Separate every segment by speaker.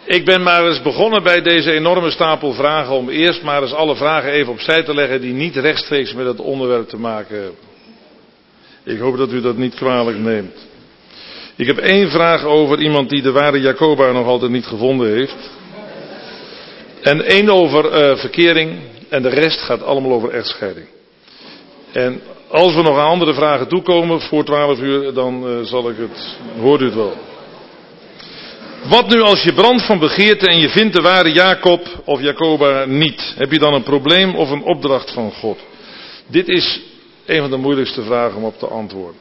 Speaker 1: Ik ben maar eens begonnen bij deze enorme stapel vragen om eerst maar eens alle vragen even opzij te leggen die niet rechtstreeks met het onderwerp te maken hebben. Ik hoop dat u dat niet kwalijk neemt. Ik heb 1 vraag over iemand die de ware Jacoba nog altijd niet gevonden heeft. En 1 over verkering en de rest gaat allemaal over echtscheiding. En als we nog aan andere vragen toekomen voor 12 uur, dan hoort u het wel. Wat nu als je brandt van begeerte en je vindt de ware Jacob of Jacoba niet? Heb je dan een probleem of een opdracht van God? Dit is een van de moeilijkste vragen om op te antwoorden.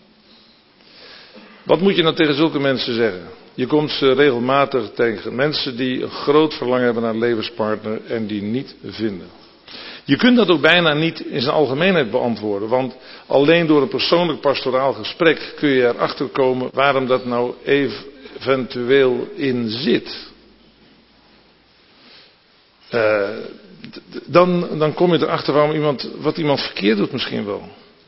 Speaker 1: Wat moet je nou tegen zulke mensen zeggen? Je komt ze regelmatig tegen. Mensen die een groot verlangen hebben naar een levenspartner en die niet vinden. Je kunt dat ook bijna niet in zijn algemeenheid beantwoorden. Want alleen door een persoonlijk pastoraal gesprek kun je erachter komen waarom dat nou eventueel in zit. Dan kom je erachter wat iemand verkeerd doet misschien wel.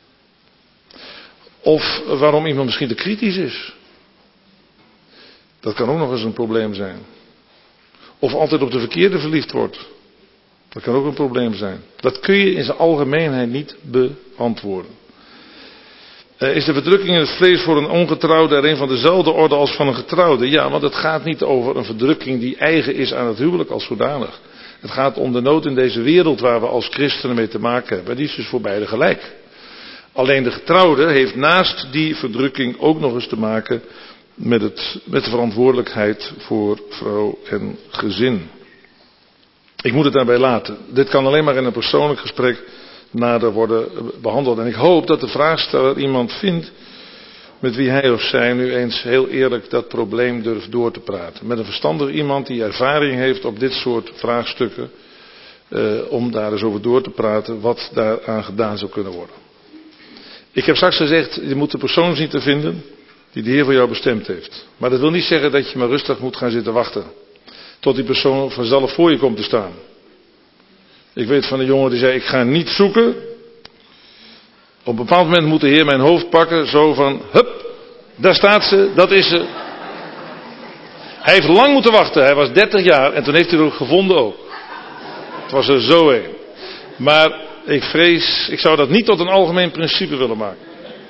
Speaker 1: Of waarom iemand misschien te kritisch is. Dat kan ook nog eens een probleem zijn. Of altijd op de verkeerde verliefd wordt. Dat kan ook een probleem zijn. Dat kun je in zijn algemeenheid niet beantwoorden. Is de verdrukking in het vlees voor een ongetrouwde er een van dezelfde orde als van een getrouwde? Ja, want het gaat niet over een verdrukking die eigen is aan het huwelijk als zodanig. Het gaat om de nood in deze wereld waar we als christenen mee te maken hebben. Die is dus voor beide gelijk. Alleen de getrouwde heeft naast die verdrukking ook nog eens te maken met de verantwoordelijkheid voor vrouw en gezin. Ik moet het daarbij laten. Dit kan alleen maar in een persoonlijk gesprek nader worden behandeld. En ik hoop dat de vraagsteller iemand vindt met wie hij of zij nu eens heel eerlijk dat probleem durft door te praten. Met een verstandig iemand die ervaring heeft op dit soort vraagstukken. Om daar eens over door te praten wat daaraan gedaan zou kunnen worden. Ik heb straks gezegd, je moet de persoon zien te vinden die de Heer voor jou bestemd heeft. Maar dat wil niet zeggen dat je maar rustig moet gaan zitten wachten. Tot die persoon vanzelf voor je komt te staan. Ik weet van een jongen die zei, ik ga niet zoeken. Op een bepaald moment moet de Heer mijn hoofd pakken. Zo van, hup, daar staat ze, dat is ze. Hij heeft lang moeten wachten. Hij was 30 jaar en toen heeft hij er ook gevonden ook. Het was er zo een. Maar ik vrees, ik zou dat niet tot een algemeen principe willen maken.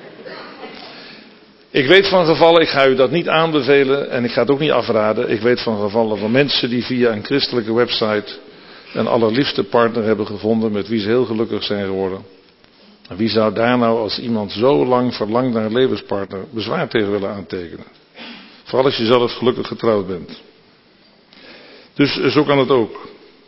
Speaker 1: Ik weet van gevallen, ik ga u dat niet aanbevelen en ik ga het ook niet afraden. Ik weet van gevallen van mensen die via een christelijke website een allerliefste partner hebben gevonden met wie ze heel gelukkig zijn geworden. En wie zou daar nou als iemand zo lang verlangt naar een levenspartner bezwaar tegen willen aantekenen? Vooral als je zelf gelukkig getrouwd bent. Dus zo kan het ook.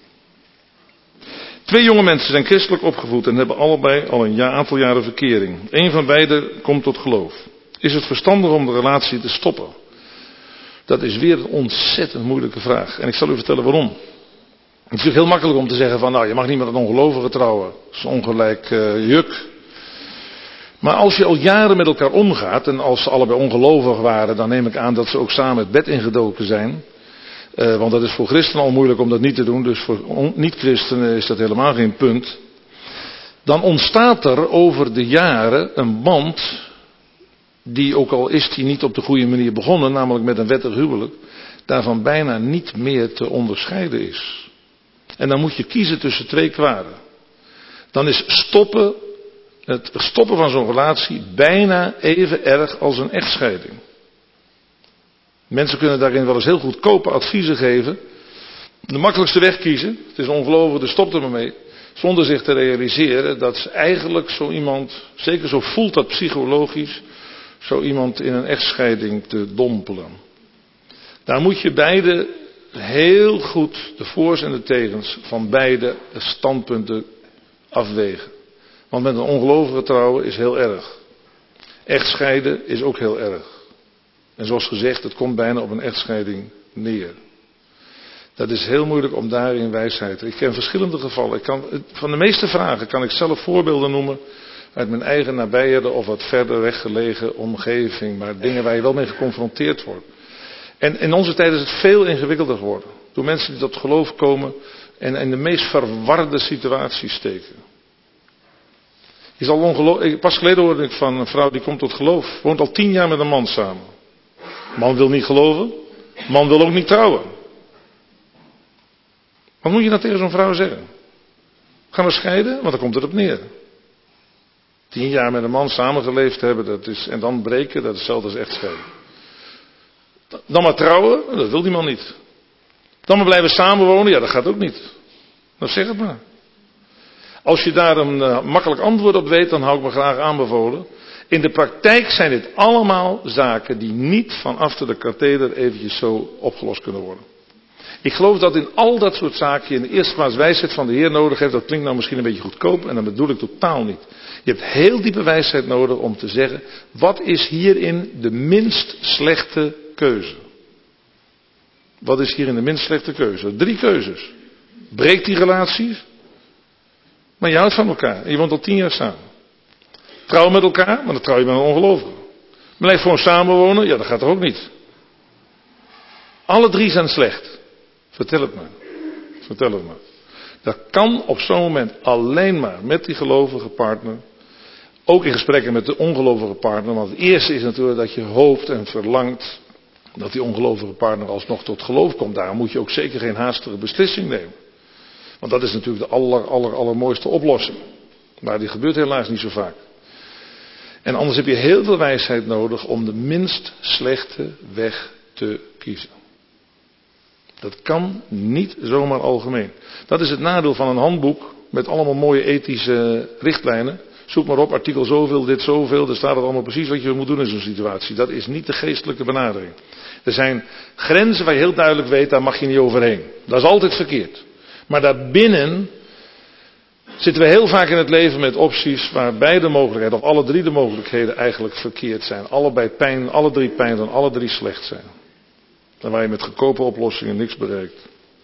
Speaker 1: 2 jonge mensen zijn christelijk opgevoed en hebben allebei al een aantal jaren verkering. Eén van beiden komt tot geloof. Is het verstandig om de relatie te stoppen? Dat is weer een ontzettend moeilijke vraag. En ik zal u vertellen waarom. Het is natuurlijk heel makkelijk om te zeggen van, nou, je mag niet met een ongelovige trouwen. Dat is ongelijk juk. Maar als je al jaren met elkaar omgaat, en als ze allebei ongelovig waren, dan neem ik aan dat ze ook samen het bed ingedoken zijn. Want dat is voor christenen al moeilijk om dat niet te doen, dus voor niet-christenen is dat helemaal geen punt. Dan ontstaat er over de jaren een band, die ook al is die niet op de goede manier begonnen, namelijk met een wettig huwelijk, daarvan bijna niet meer te onderscheiden is. En dan moet je kiezen tussen 2 kwaden. Dan is het stoppen van zo'n relatie bijna even erg als een echtscheiding. Mensen kunnen daarin wel eens heel goedkope adviezen geven. De makkelijkste weg kiezen. Het is ongelooflijk, dus stop er maar mee. Zonder zich te realiseren dat eigenlijk zo iemand, zeker zo voelt dat psychologisch, zo iemand in een echtscheiding te dompelen. Daar moet je beide heel goed de voor's en de tegens van beide standpunten afwegen. Want met een ongelovige trouwen is heel erg. Echtscheiden is ook heel erg. En zoals gezegd, het komt bijna op een echtscheiding neer. Dat is heel moeilijk om daarin wijsheid. Ik ken verschillende gevallen. Van de meeste vragen kan ik zelf voorbeelden noemen uit mijn eigen nabijheden of wat verder weggelegen omgeving. Maar dingen waar je wel mee geconfronteerd wordt. En in onze tijd is het veel ingewikkelder geworden. Door mensen die tot geloof komen en in de meest verwarde situaties steken. Pas geleden hoorde ik van een vrouw die komt tot geloof. Woont al 10 jaar met een man samen. Man wil niet geloven. Man wil ook niet trouwen. Wat moet je nou tegen zo'n vrouw zeggen? Gaan we scheiden? Want dan komt het op neer. 10 jaar met een man samengeleefd hebben, en dan breken, dat is hetzelfde als echt scheiden. Dan maar trouwen, dat wil die man niet. Dan maar blijven samenwonen, ja, dat gaat ook niet. Nou, zeg het maar. Als je daar een makkelijk antwoord op weet, dan hou ik me graag aanbevolen. In de praktijk zijn dit allemaal zaken die niet van achter de katheder eventjes zo opgelost kunnen worden. Ik geloof dat in al dat soort zaken je in de eerste plaats wijsheid van de Heer nodig hebt. Dat klinkt nou misschien een beetje goedkoop en dat bedoel ik totaal niet. Je hebt heel diepe wijsheid nodig om te zeggen, wat is hierin de minst slechte keuze? Wat is hierin de minst slechte keuze? 3 keuzes. Breek die relaties, maar je houdt van elkaar en je woont al 10 jaar samen. Trouw met elkaar, maar dan trouw je met een ongelovige. Blijf gewoon samenwonen, ja, dat gaat er ook niet. Alle 3 zijn slecht. Vertel het maar. Vertel het maar. Dat kan op zo'n moment alleen maar met die gelovige partner. Ook in gesprekken met de ongelovige partner. Want het eerste is natuurlijk dat je hoopt en verlangt dat die ongelovige partner alsnog tot geloof komt. Daarom moet je ook zeker geen haastige beslissing nemen. Want dat is natuurlijk de allermooiste oplossing. Maar die gebeurt helaas niet zo vaak. En anders heb je heel veel wijsheid nodig om de minst slechte weg te kiezen. Dat kan niet zomaar algemeen. Dat is het nadeel van een handboek met allemaal mooie ethische richtlijnen. Zoek maar op, artikel zoveel, dit zoveel. Daar staat het allemaal precies wat je moet doen in zo'n situatie. Dat is niet de geestelijke benadering. Er zijn grenzen waar je heel duidelijk weet, daar mag je niet overheen. Dat is altijd verkeerd. Maar daarbinnen zitten we heel vaak in het leven met opties waar beide mogelijkheden, of alle 3 de mogelijkheden eigenlijk verkeerd zijn. Allebei pijn, alle 3 pijn en alle 3 slecht zijn. En waar je met goedkope oplossingen niks bereikt.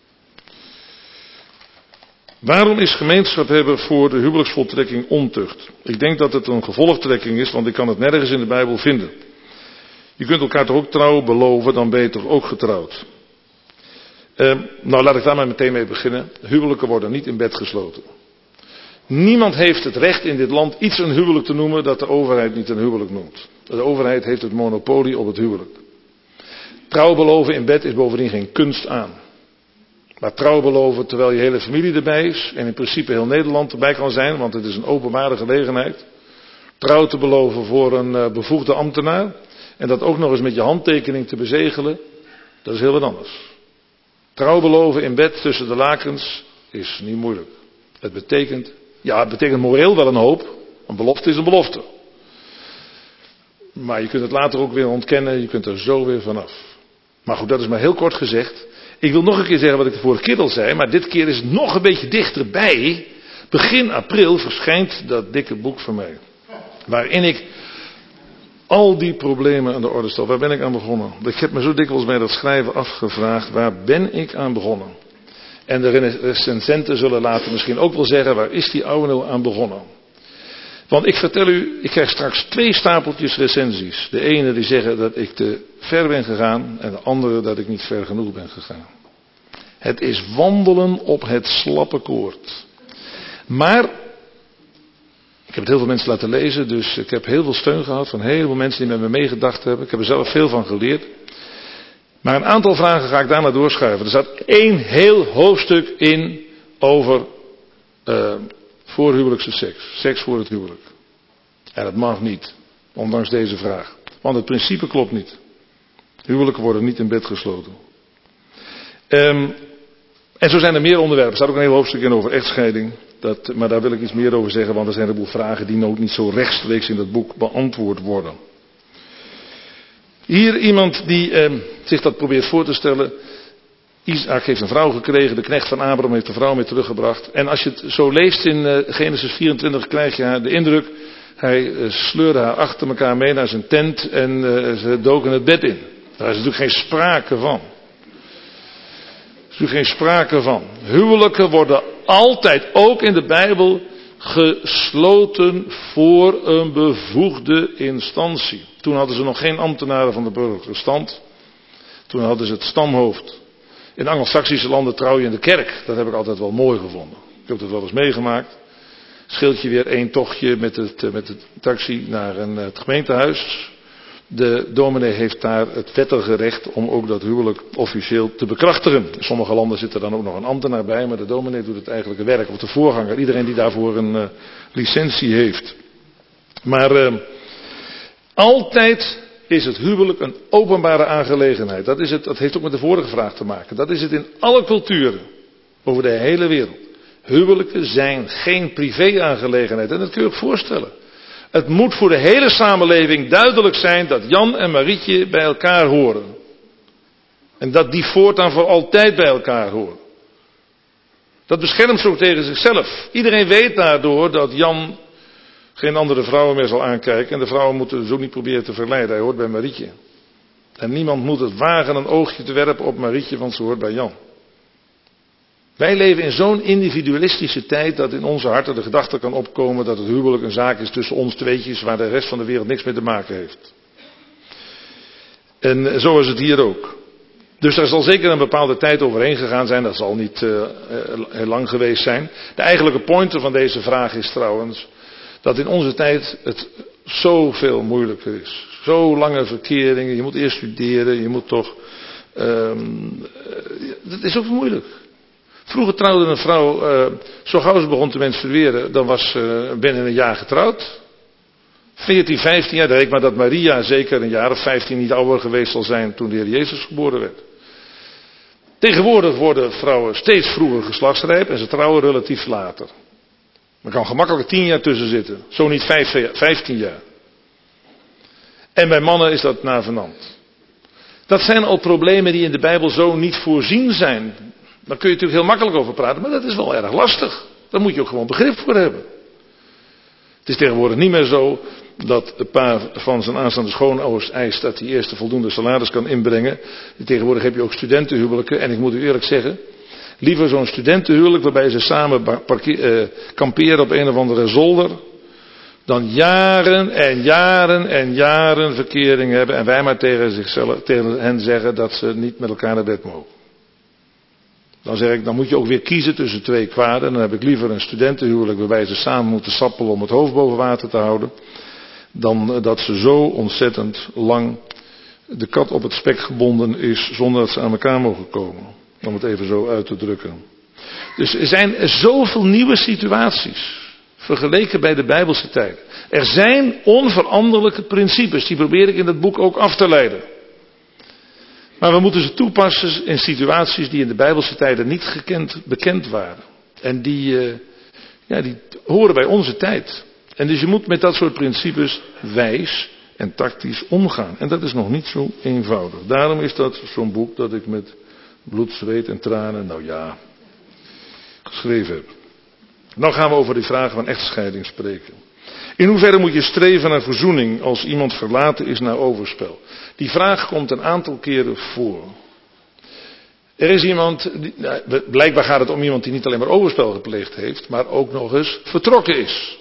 Speaker 1: Waarom is gemeenschap hebben voor de huwelijksvoltrekking ontucht? Ik denk dat het een gevolgtrekking is, want ik kan het nergens in de Bijbel vinden. Je kunt elkaar toch ook trouw beloven, dan ben je toch ook getrouwd. Nou, laat ik daar maar meteen mee beginnen. Huwelijken worden niet in bed gesloten. Niemand heeft het recht in dit land iets een huwelijk te noemen dat de overheid niet een huwelijk noemt. De overheid heeft het monopolie op het huwelijk. Trouw beloven in bed is bovendien geen kunst aan. Maar trouw beloven terwijl je hele familie erbij is en in principe heel Nederland erbij kan zijn, want het is een openbare gelegenheid. Trouw te beloven voor een bevoegde ambtenaar en dat ook nog eens met je handtekening te bezegelen, dat is heel wat anders. Trouw beloven in bed tussen de lakens is niet moeilijk. Het betekent moreel wel een hoop, een belofte is een belofte. Maar je kunt het later ook weer ontkennen, je kunt er zo weer vanaf. Maar goed, dat is maar heel kort gezegd. Ik wil nog een keer zeggen wat ik de vorige keer al zei, maar dit keer is het nog een beetje dichterbij. Begin april verschijnt dat dikke boek van mij. Waarin ik al die problemen aan de orde stel. Waar ben ik aan begonnen? Ik heb me zo dikwijls bij dat schrijven afgevraagd, waar ben ik aan begonnen? En de recensenten zullen later misschien ook wel zeggen, waar is die oude nou aan begonnen? Want ik vertel u, ik krijg straks 2 stapeltjes recensies. De ene die zeggen dat ik te ver ben gegaan en de andere dat ik niet ver genoeg ben gegaan. Het is wandelen op het slappe koord. Maar, ik heb het heel veel mensen laten lezen, dus ik heb heel veel steun gehad van heel veel mensen die met me meegedacht hebben. Ik heb er zelf veel van geleerd. Maar een aantal vragen ga ik daarna doorschuiven. Er staat 1 heel hoofdstuk in over voorhuwelijkse seks. Seks voor het huwelijk. En dat mag niet, ondanks deze vraag. Want het principe klopt niet. Huwelijken worden niet in bed gesloten. En zo zijn er meer onderwerpen. Er staat ook een heel hoofdstuk in over echtscheiding. Maar daar wil ik iets meer over zeggen, want er zijn een heleboel vragen die ook niet zo rechtstreeks in dat boek beantwoord worden. Hier iemand die zich dat probeert voor te stellen. Isaac heeft een vrouw gekregen, de knecht van Abraham heeft de vrouw mee teruggebracht. En als je het zo leest in Genesis 24 krijg je de indruk, hij sleurde haar achter elkaar mee naar zijn tent en ze doken het bed in. Daar is natuurlijk geen sprake van. Er is natuurlijk geen sprake van. Huwelijken worden altijd, ook in de Bijbel, gesloten voor een bevoegde instantie. Toen hadden ze nog geen ambtenaren van de burgerlijke stand. Toen hadden ze het stamhoofd. In Anglo-Saxische landen trouw je in de kerk. Dat heb ik altijd wel mooi gevonden. Ik heb het wel eens meegemaakt. Scheelt je weer 1 tochtje met de taxi naar het gemeentehuis. De dominee heeft daar het wettige recht om ook dat huwelijk officieel te bekrachtigen. In sommige landen zit er dan ook nog een ambtenaar bij, maar de dominee doet het eigenlijke werk, of de voorganger, iedereen die daarvoor een licentie heeft. Maar altijd is het huwelijk een openbare aangelegenheid. Dat heeft ook met de vorige vraag te maken. Dat is het in alle culturen, over de hele wereld. Huwelijken zijn geen privé-aangelegenheid. En dat kun je ook voorstellen. Het moet voor de hele samenleving duidelijk zijn dat Jan en Marietje bij elkaar horen. En dat die voortaan voor altijd bij elkaar horen. Dat beschermt ze ook tegen zichzelf. Iedereen weet daardoor dat Jan geen andere vrouwen meer zal aankijken. En de vrouwen moeten dus ook niet proberen te verleiden. Hij hoort bij Marietje. En niemand moet het wagen een oogje te werpen op Marietje, want ze hoort bij Jan. Wij leven in zo'n individualistische tijd dat in onze harten de gedachte kan opkomen dat het huwelijk een zaak is tussen ons tweetjes waar de rest van de wereld niks mee te maken heeft. En zo is het hier ook. Dus daar zal zeker een bepaalde tijd overheen gegaan zijn, dat zal niet heel lang geweest zijn. De eigenlijke pointer van deze vraag is trouwens dat in onze tijd het zoveel moeilijker is. Zo lange verkeringen, je moet eerst studeren, je moet toch... dat is ook moeilijk. Vroeger trouwde een vrouw, zo gauw ze begon te menstrueren, dan was ze binnen een jaar getrouwd. 14, 15 jaar, denk ik maar dat Maria zeker een jaar of 15 niet ouder geweest zal zijn toen de Heer Jezus geboren werd. Tegenwoordig worden vrouwen steeds vroeger geslachtsrijp en ze trouwen relatief later. Er kan gemakkelijk 10 jaar tussen zitten, zo niet 15 jaar. En bij mannen is dat navenant. Dat zijn al problemen die in de Bijbel zo niet voorzien zijn. Daar kun je natuurlijk heel makkelijk over praten, maar dat is wel erg lastig. Daar moet je ook gewoon begrip voor hebben. Het is tegenwoordig niet meer zo dat een paar van zijn aanstaande schoonouders eist dat hij eerst de voldoende salaris kan inbrengen. Tegenwoordig heb je ook studentenhuwelijken en ik moet u eerlijk zeggen, liever zo'n studentenhuwelijk waarbij ze samen kamperen op een of andere zolder, dan jaren en jaren en jaren verkering hebben en wij maar tegen hen zeggen dat ze niet met elkaar naar bed mogen. Dan zeg ik, dan moet je ook weer kiezen tussen twee kwaden. Dan heb ik liever een studentenhuwelijk waarbij ze samen moeten sappelen om het hoofd boven water te houden. Dan dat ze zo ontzettend lang de kat op het spek gebonden is zonder dat ze aan elkaar mogen komen. Om het even zo uit te drukken. Dus er zijn zoveel nieuwe situaties vergeleken bij de Bijbelse tijd. Er zijn onveranderlijke principes, die probeer ik in het boek ook af te leiden. Maar we moeten ze toepassen in situaties die in de Bijbelse tijden niet bekend waren. En die horen bij onze tijd. En dus je moet met dat soort principes wijs en tactisch omgaan. En dat is nog niet zo eenvoudig. Daarom is dat zo'n boek dat ik met bloed, zweet en tranen, geschreven heb. Nou gaan we over die vraag van echtscheiding spreken. In hoeverre moet je streven naar verzoening als iemand verlaten is na overspel? Die vraag komt een aantal keren voor. Er is iemand, blijkbaar gaat het om iemand die niet alleen maar overspel gepleegd heeft, maar ook nog eens vertrokken is.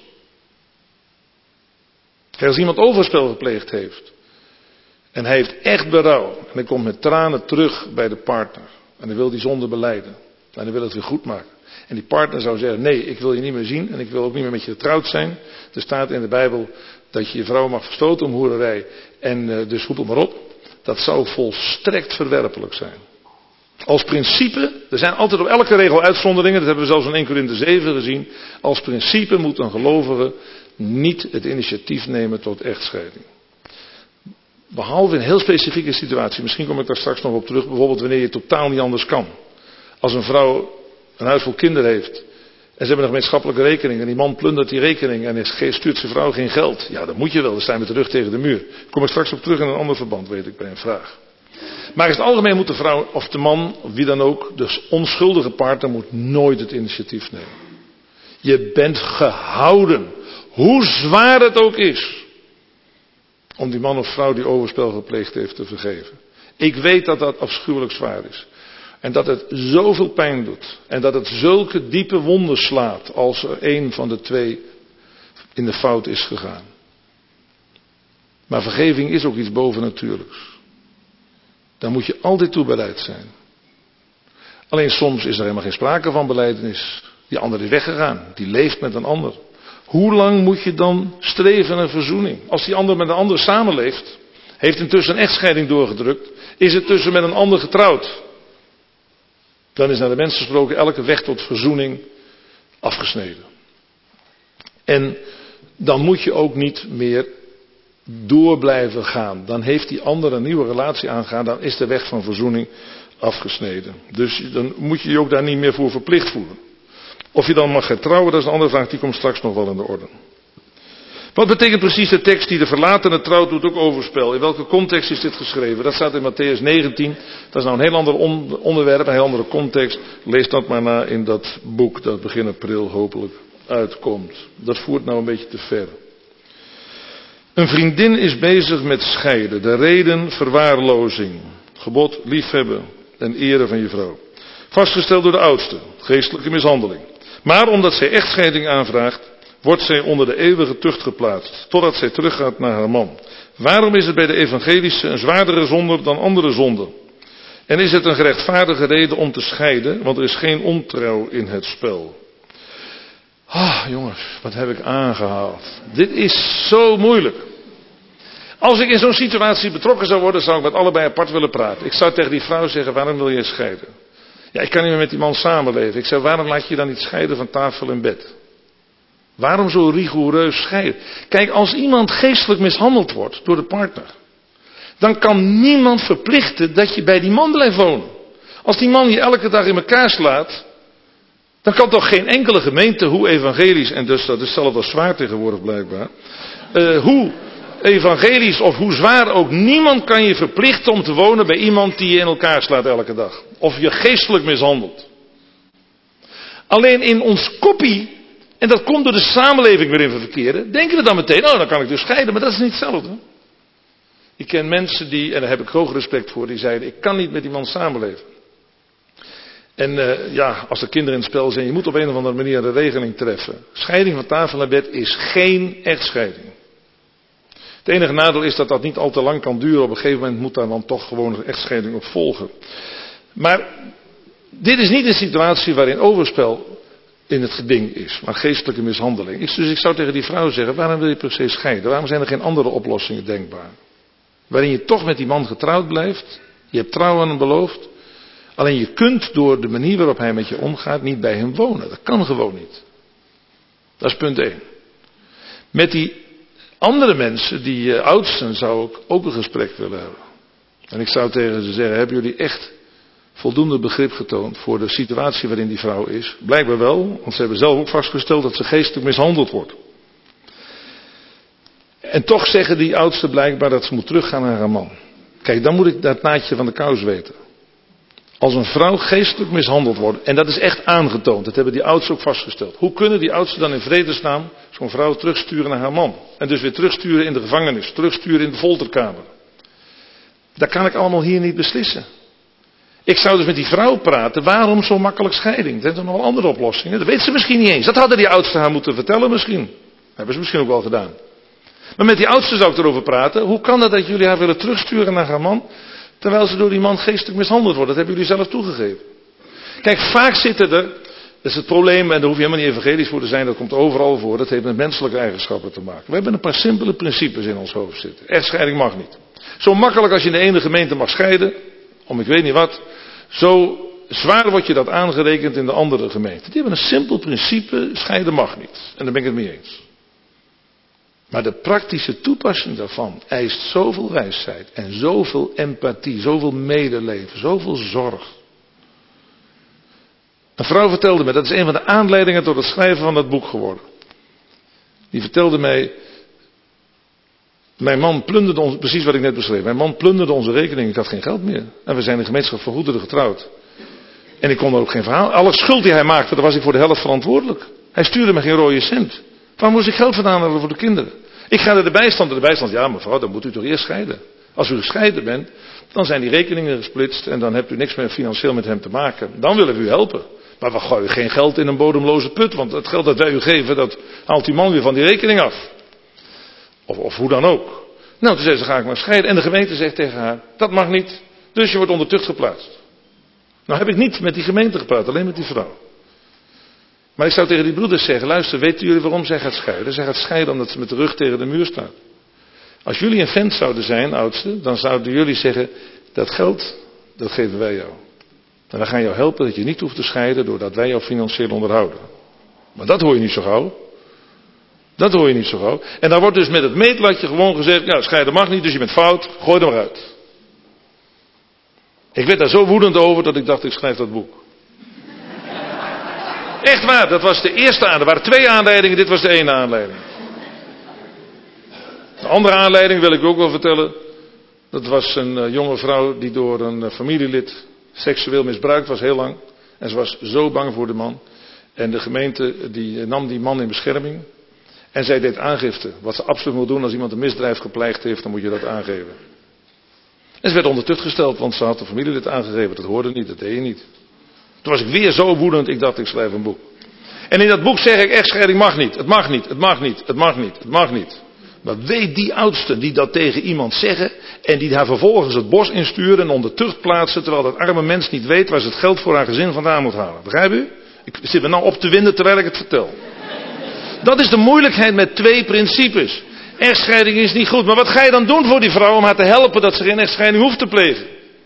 Speaker 1: Als iemand overspel gepleegd heeft en hij heeft echt berouw en hij komt met tranen terug bij de partner en hij wil die zonde belijden en hij wil het weer goed maken. En die partner zou zeggen, nee, ik wil je niet meer zien en ik wil ook niet meer met je getrouwd zijn. Er staat in de Bijbel dat je je vrouw mag verstoten om hoererij en dus roep het maar op. Dat zou volstrekt verwerpelijk zijn. Als principe, er zijn altijd op elke regel uitzonderingen, dat hebben we zelfs in 1 Korinthe 7 gezien. Als principe moet een gelovige niet het initiatief nemen tot echtscheiding. Behalve in heel specifieke situaties, misschien kom ik daar straks nog op terug, bijvoorbeeld wanneer je totaal niet anders kan. Als een vrouw een huis vol kinderen heeft en ze hebben een gemeenschappelijke rekening en die man plundert die rekening en stuurt zijn vrouw geen geld. Ja, dat moet je wel, dan staan we terug tegen de muur. Daar kom ik straks op terug in een ander verband, weet ik, bij een vraag. Maar in het algemeen moet de vrouw of de man, of wie dan ook, de onschuldige partner moet nooit het initiatief nemen. Je bent gehouden, hoe zwaar het ook is, om die man of vrouw die overspel gepleegd heeft te vergeven. Ik weet dat dat afschuwelijk zwaar is. En dat het zoveel pijn doet. En dat het zulke diepe wonden slaat als er een van de twee in de fout is gegaan. Maar vergeving is ook iets bovennatuurlijks. Daar moet je altijd toe bereid zijn. Alleen soms is er helemaal geen sprake van belijdenis. Die ander is weggegaan. Die leeft met een ander. Hoe lang moet je dan streven naar verzoening? Als die ander met een ander samenleeft heeft intussen een echtscheiding doorgedrukt, is intussen met een ander getrouwd, dan is naar de mens gesproken elke weg tot verzoening afgesneden. En dan moet je ook niet meer door blijven gaan. Dan heeft die ander een nieuwe relatie aangegaan, dan is de weg van verzoening afgesneden. Dus dan moet je je ook daar niet meer voor verplicht voelen. Of je dan mag gaan trouwen, dat is een andere vraag, die komt straks nog wel in de orde. Wat betekent precies de tekst die de verlatene trouwt doet ook overspel? In welke context is dit geschreven? Dat staat in Mattheüs 19. Dat is nou een heel ander onderwerp, een heel andere context. Lees dat maar na in dat boek dat begin april hopelijk uitkomt. Dat voert nou een beetje te ver. Een vriendin is bezig met scheiden. De reden verwaarlozing. Gebod liefhebben en eren van je vrouw. Vastgesteld door de oudste. Geestelijke mishandeling. Maar omdat zij echtscheiding aanvraagt, wordt zij onder de eeuwige tucht geplaatst, totdat zij teruggaat naar haar man. Waarom is het bij de evangelische een zwaardere zonde dan andere zonden? En is het een gerechtvaardige reden om te scheiden, want er is geen ontrouw in het spel. Jongens, wat heb ik aangehaald. Dit is zo moeilijk. Als ik in zo'n situatie betrokken zou worden, zou ik met allebei apart willen praten. Ik zou tegen die vrouw zeggen, waarom wil je scheiden? Ja, ik kan niet meer met die man samenleven. Ik zeg, waarom laat je je dan niet scheiden van tafel en bed? Waarom zo rigoureus scheiden? Kijk, als iemand geestelijk mishandeld wordt door de partner, dan kan niemand verplichten dat je bij die man blijft wonen. Als die man je elke dag in elkaar slaat, dan kan toch geen enkele gemeente, hoe evangelisch, en dus dat is zelfs als zwaar tegenwoordig blijkbaar, hoe evangelisch of hoe zwaar ook, niemand kan je verplichten om te wonen bij iemand die je in elkaar slaat elke dag. Of je geestelijk mishandelt. Alleen in ons koppie, en dat komt door de samenleving waarin we verkeren, denken we dan meteen, dan kan ik dus scheiden, maar dat is niet hetzelfde. Ik ken mensen die, en daar heb ik hoog respect voor, die zeiden, ik kan niet met die man samenleven. En als er kinderen in het spel zijn, je moet op een of andere manier een regeling treffen. Scheiding van tafel en bed is geen echtscheiding. Het enige nadeel is dat dat niet al te lang kan duren. Op een gegeven moment moet daar dan toch gewoon een echtscheiding op volgen. Maar dit is niet een situatie waarin overspel in het geding is, maar geestelijke mishandeling. Dus ik zou tegen die vrouw zeggen, waarom wil je per se scheiden? Waarom zijn er geen andere oplossingen denkbaar? Waarin je toch met die man getrouwd blijft, je hebt trouw aan hem beloofd, alleen je kunt door de manier waarop hij met je omgaat niet bij hem wonen. Dat kan gewoon niet. Dat is punt 1. Met die andere mensen, die oudsten, zou ik ook een gesprek willen hebben. En ik zou tegen ze zeggen, hebben jullie echt voldoende begrip getoond voor de situatie waarin die vrouw is? Blijkbaar wel, want ze hebben zelf ook vastgesteld dat ze geestelijk mishandeld wordt. En toch zeggen die oudsten blijkbaar dat ze moet teruggaan naar haar man. Kijk, dan moet ik dat naadje van de kous weten. Als een vrouw geestelijk mishandeld wordt, en dat is echt aangetoond, dat hebben die oudsten ook vastgesteld. Hoe kunnen die oudsten dan in vredesnaam zo'n vrouw terugsturen naar haar man? En dus weer terugsturen in de gevangenis, terugsturen in de folterkamer. Dat kan ik allemaal hier niet beslissen. Ik zou dus met die vrouw praten, waarom zo makkelijk scheiding? Er zijn toch nog wel andere oplossingen? Dat weet ze misschien niet eens. Dat hadden die oudsten haar moeten vertellen misschien. Dat hebben ze misschien ook wel gedaan. Maar met die oudsten zou ik erover praten. Hoe kan dat jullie haar willen terugsturen naar haar man, terwijl ze door die man geestelijk mishandeld wordt? Dat hebben jullie zelf toegegeven. Kijk, vaak zitten er, dat is het probleem, en daar hoef je helemaal niet evangelisch voor te zijn, dat komt overal voor, dat heeft met menselijke eigenschappen te maken. We hebben een paar simpele principes in ons hoofd zitten. Echtscheiding mag niet. Zo makkelijk als je in de ene gemeente mag scheiden, om ik weet niet wat, zo zwaar wordt je dat aangerekend in de andere gemeente. Die hebben een simpel principe, scheiden mag niet. En daar ben ik het mee eens. Maar de praktische toepassing daarvan eist zoveel wijsheid en zoveel empathie, zoveel medeleven, zoveel zorg. Een vrouw vertelde me, dat is een van de aanleidingen tot het schrijven van dat boek geworden. Die vertelde mij, mijn man plunderde ons, precies wat ik net beschreef, mijn man plunderde onze rekening, ik had geen geld meer. En we zijn in gemeenschap van goederen getrouwd. En ik kon er ook geen verhaal, alle schuld die hij maakte, daar was ik voor de helft verantwoordelijk. Hij stuurde me geen rode cent. Waar moest ik geld vandaan hebben voor de kinderen? Ik ga naar de bijstand, ja mevrouw, dan moet u toch eerst scheiden. Als u gescheiden bent, dan zijn die rekeningen gesplitst en dan hebt u niks meer financieel met hem te maken. Dan willen we u helpen. Maar we gooien geen geld in een bodemloze put, want het geld dat wij u geven, dat haalt die man weer van die rekening af. Of hoe dan ook. Nou, toen zei ze, ga ik maar scheiden. En de gemeente zegt tegen haar, dat mag niet, dus je wordt onder tucht geplaatst. Nou heb ik niet met die gemeente gepraat, alleen met die vrouw. Maar ik zou tegen die broeders zeggen, luister, weten jullie waarom zij gaat scheiden? Zij gaat scheiden omdat ze met de rug tegen de muur staat. Als jullie een vent zouden zijn, oudste, dan zouden jullie zeggen, dat geld, dat geven wij jou. En dan gaan jou helpen dat je niet hoeft te scheiden doordat wij jou financieel onderhouden. Maar dat hoor je niet zo gauw. Dat hoor je niet zo gauw. En dan wordt dus met het meetlatje gewoon gezegd, ja, scheiden mag niet, dus je bent fout, gooi er maar uit. Ik werd daar zo woedend over dat ik dacht, ik schrijf dat boek. Echt waar, dat was de eerste aanleiding. Er waren 2 aanleidingen, dit was de ene aanleiding. De andere aanleiding wil ik ook wel vertellen. Dat was een jonge vrouw die door een familielid seksueel misbruikt was heel lang. En ze was zo bang voor de man. En de gemeente die nam die man in bescherming. En zij deed aangifte. Wat ze absoluut moet doen als iemand een misdrijf gepleegd heeft, dan moet je dat aangeven. En ze werd onder tucht gesteld, want ze had de familielid aangegeven. Dat hoorde niet, dat deed je niet. Toen was ik weer zo woedend, ik dacht ik schrijf een boek. En in dat boek zeg ik, echtscheiding mag niet. Het mag niet, het mag niet, het mag niet, het mag niet. Maar weet die oudsten die dat tegen iemand zeggen en die daar vervolgens het bos insturen en onder tucht plaatsen, terwijl dat arme mens niet weet waar ze het geld voor haar gezin vandaan moet halen. Begrijp u? Ik zit me nou op te winden terwijl ik het vertel. Dat is de moeilijkheid met 2 principes. Echtscheiding is niet goed. Maar wat ga je dan doen voor die vrouw om haar te helpen dat ze geen echtscheiding hoeft te plegen?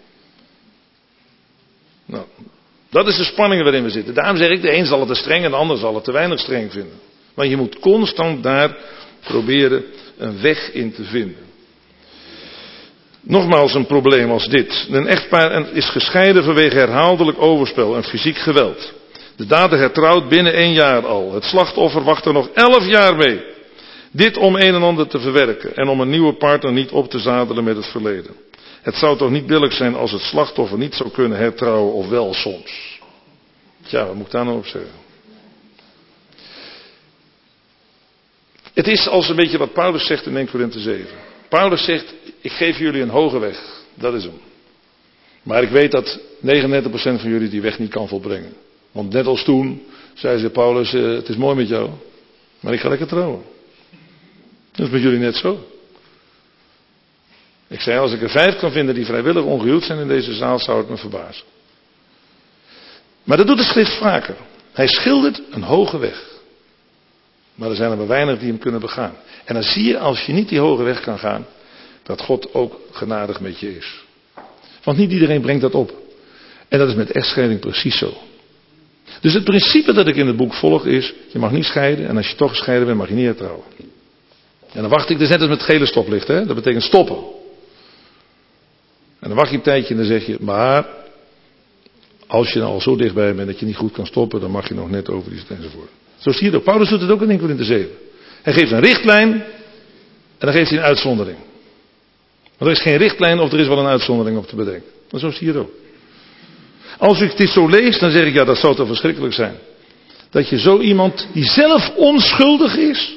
Speaker 1: Nou, dat is de spanning waarin we zitten. Daarom zeg ik, de een zal het te streng en de ander zal het te weinig streng vinden. Maar je moet constant daar proberen een weg in te vinden. Nogmaals een probleem als dit. Een echtpaar is gescheiden vanwege herhaaldelijk overspel en fysiek geweld. De dader hertrouwt binnen 1 jaar al. Het slachtoffer wacht er nog 11 jaar mee. Dit om een en ander te verwerken en om een nieuwe partner niet op te zadelen met het verleden. Het zou toch niet billig zijn als het slachtoffer niet zou kunnen hertrouwen of wel soms. Tja, wat moet ik daar nou op zeggen? Het is als een beetje wat Paulus zegt in 1 Korinthe 7. Paulus zegt, ik geef jullie een hoge weg. Dat is hem. Maar ik weet dat 99% van jullie die weg niet kan volbrengen. Want net als toen, zei ze Paulus, het is mooi met jou, maar ik ga lekker trouwen. Dat is met jullie net zo. Ik zei, als ik er 5 kan vinden die vrijwillig ongehuwd zijn in deze zaal, zou het me verbazen. Maar dat doet de schrift vaker. Hij schildert een hoge weg. Maar er zijn er maar weinig die hem kunnen begaan. En dan zie je, als je niet die hoge weg kan gaan, dat God ook genadig met je is. Want niet iedereen brengt dat op. En dat is met echtscheiding precies zo. Dus het principe dat ik in het boek volg is, je mag niet scheiden en als je toch gescheiden bent mag je niet hertrouwen. En dan wacht ik, dus net als met het gele stoplicht, hè? Dat betekent stoppen. En dan wacht je een tijdje en dan zeg je, maar als je nou al zo dichtbij bent dat je niet goed kan stoppen, dan mag je nog net over die enzovoort. Zo zie je dat. Paulus doet het ook in 1 Korinthe 7. Hij geeft een richtlijn en dan geeft hij een uitzondering. Maar er is geen richtlijn of er is wel een uitzondering op te bedenken. Maar zo zie je het ook. Als ik dit zo lees, dan zeg ik, ja, dat zou toch verschrikkelijk zijn. Dat je zo iemand die zelf onschuldig is,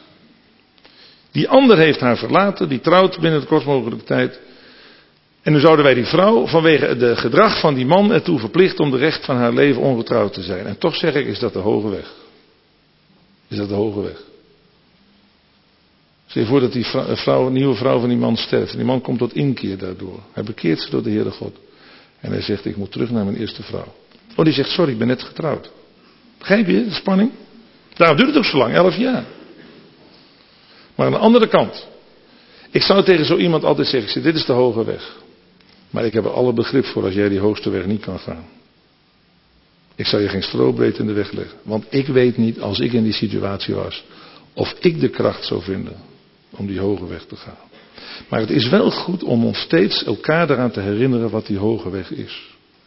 Speaker 1: die ander heeft haar verlaten, die trouwt binnen de kortst mogelijke tijd. En nu zouden wij die vrouw vanwege het gedrag van die man ertoe verplichten om de rest van haar leven ongetrouwd te zijn. En toch zeg ik, is dat de hoge weg. Is dat de hoge weg. Stel je voor dat die nieuwe vrouw van die man sterft. En die man komt tot inkeer daardoor. Hij bekeert ze door de Heere God. En hij zegt, ik moet terug naar mijn eerste vrouw. Oh, die zegt, sorry, ik ben net getrouwd. Begrijp je de spanning? Daarom duurt het ook zo lang, 11 jaar. Maar aan de andere kant. Ik zou tegen zo iemand altijd zeggen, dit is de hoge weg. Maar ik heb er alle begrip voor als jij die hoogste weg niet kan gaan. Ik zou je geen strobreed in de weg leggen. Want ik weet niet, als ik in die situatie was, of ik de kracht zou vinden om die hoge weg te gaan. Maar het is wel goed om ons steeds elkaar eraan te herinneren wat die hoge weg is.